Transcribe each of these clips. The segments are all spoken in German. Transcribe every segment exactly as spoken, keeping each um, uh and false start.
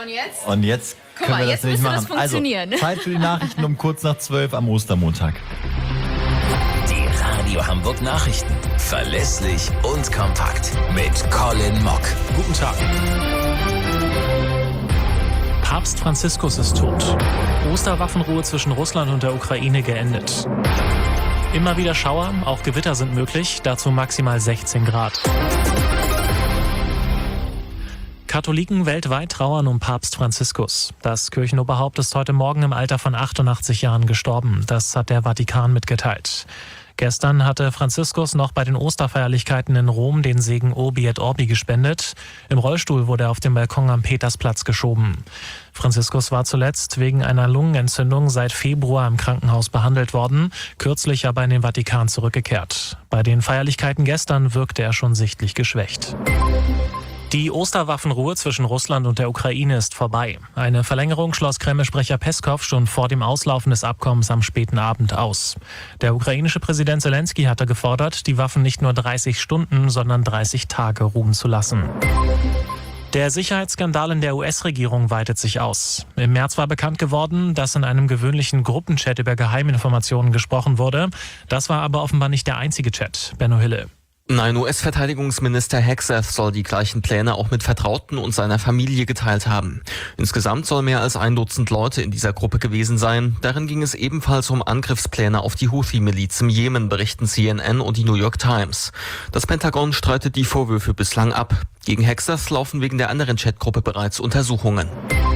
und jetzt? Und jetzt Guck können mal, wir jetzt das nicht müsste machen. das funktionieren. Also, Zeit für die Nachrichten um kurz nach zwölf am Ostermontag. Die Radio Hamburg Nachrichten. Verlässlich und kompakt. Mit Colin Mock. Guten Tag. Papst Franziskus ist tot. Osterwaffenruhe zwischen Russland und der Ukraine geendet. Immer wieder Schauer, auch Gewitter sind möglich, dazu maximal sechzehn Grad. Katholiken weltweit trauern um Papst Franziskus. Das Kirchenoberhaupt ist heute Morgen im Alter von achtundachtzig Jahren gestorben. Das hat der Vatikan mitgeteilt. Gestern hatte Franziskus noch bei den Osterfeierlichkeiten in Rom den Segen Urbi et Orbi gespendet. Im Rollstuhl wurde er auf dem Balkon am Petersplatz geschoben. Franziskus war zuletzt wegen einer Lungenentzündung seit Februar im Krankenhaus behandelt worden, kürzlich aber in den Vatikan zurückgekehrt. Bei den Feierlichkeiten gestern wirkte er schon sichtlich geschwächt. Die Osterwaffenruhe zwischen Russland und der Ukraine ist vorbei. Eine Verlängerung schloss Kreml-Sprecher Peskow schon vor dem Auslaufen des Abkommens am späten Abend aus. Der ukrainische Präsident Zelensky hatte gefordert, die Waffen nicht nur dreißig Stunden, sondern dreißig Tage ruhen zu lassen. Der Sicherheitsskandal in der U S-Regierung weitet sich aus. Im März war bekannt geworden, dass in einem gewöhnlichen Gruppenchat über Geheiminformationen gesprochen wurde. Das war aber offenbar nicht der einzige Chat. Benno Hille. Nein, U S-Verteidigungsminister Hegseth soll die gleichen Pläne auch mit Vertrauten und seiner Familie geteilt haben. Insgesamt soll mehr als ein Dutzend Leute in dieser Gruppe gewesen sein. Darin ging es ebenfalls um Angriffspläne auf die Houthi-Miliz im Jemen, berichten C N N und die New York Times. Das Pentagon streitet die Vorwürfe bislang ab. Gegen Hegseth laufen wegen der anderen Chatgruppe bereits Untersuchungen.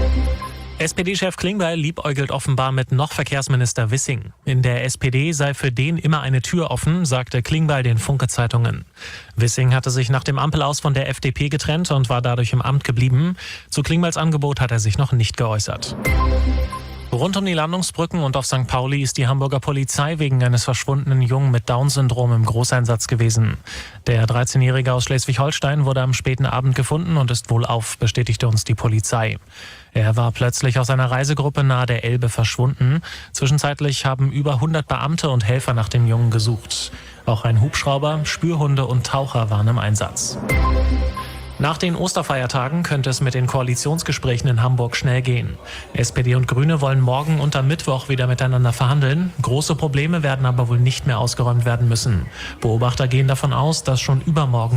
S P D-Chef Klingbeil liebäugelt offenbar mit noch Verkehrsminister Wissing. In der S P D sei für den immer eine Tür offen, sagte Klingbeil den Funke-Zeitungen. Wissing hatte sich nach dem Ampelaus von der F D P getrennt und war dadurch im Amt geblieben. Zu Klingbeils Angebot hat er sich noch nicht geäußert. Rund um die Landungsbrücken und auf Sankt Pauli ist die Hamburger Polizei wegen eines verschwundenen Jungen mit Down-Syndrom im Großeinsatz gewesen. Der dreizehnjährige aus Schleswig-Holstein wurde am späten Abend gefunden und ist wohlauf, bestätigte uns die Polizei. Er war plötzlich aus einer Reisegruppe nahe der Elbe verschwunden. Zwischenzeitlich haben über hundert Beamte und Helfer nach dem Jungen gesucht. Auch ein Hubschrauber, Spürhunde und Taucher waren im Einsatz. Nach den Osterfeiertagen könnte es mit den Koalitionsgesprächen in Hamburg schnell gehen. S P D und Grüne wollen morgen und am Mittwoch wieder miteinander verhandeln. Große Probleme werden aber wohl nicht mehr ausgeräumt werden müssen. Beobachter gehen davon aus, dass schon übermorgen